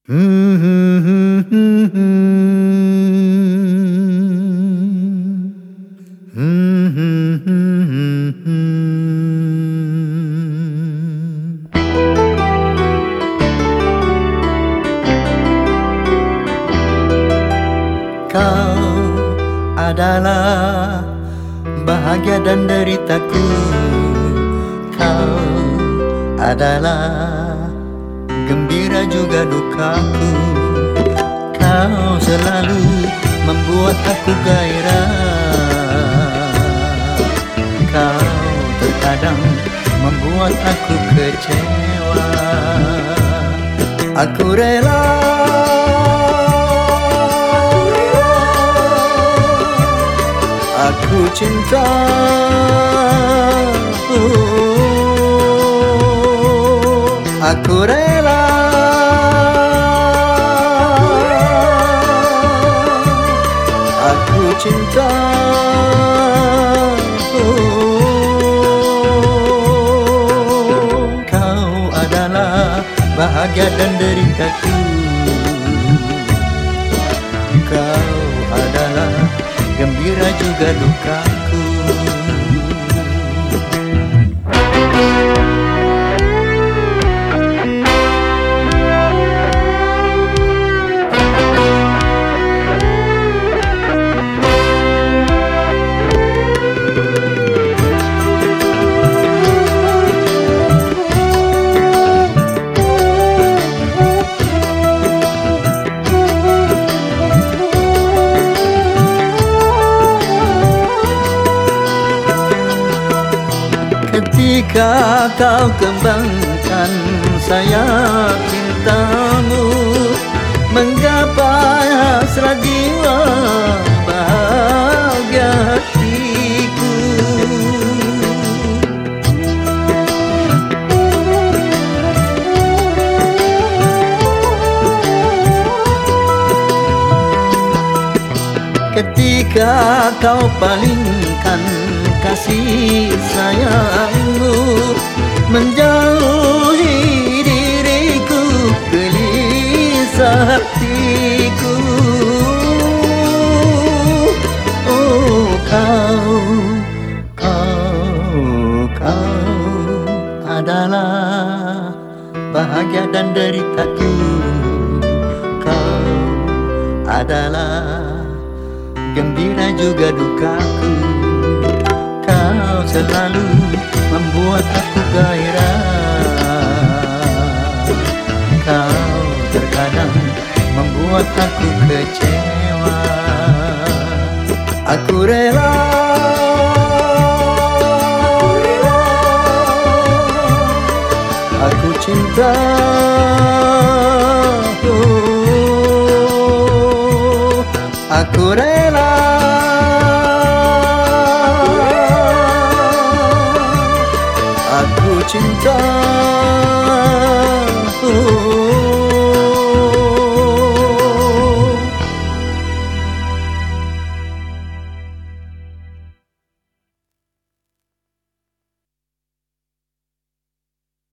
Kau adalah bahagia dan deritaku. Kau adalah gembira juga dukaku. Kau selalu membuat aku gairah. Kau terkadang membuat aku kecewa. Aku rela, aku cinta, aku rela, aku cinta. Kau adalah bahagia dan deritaku. Kau adalah gembira juga dukaku. Ketika kau kembangkan sayap cintamu, menggapai hasrat jiwa bahagia hatiku. Ketika kau palingkan kasih sayangmu, menjauhi diriku, gelisah hatiku. Oh, kau adalah bahagia dan deritaku. Kau adalah gembira juga dukaku. Kau selalu membuat aku gairah. Kau terkadang membuat aku kecewa. Aku rela, aku cinta. Aku rela, aku cinta.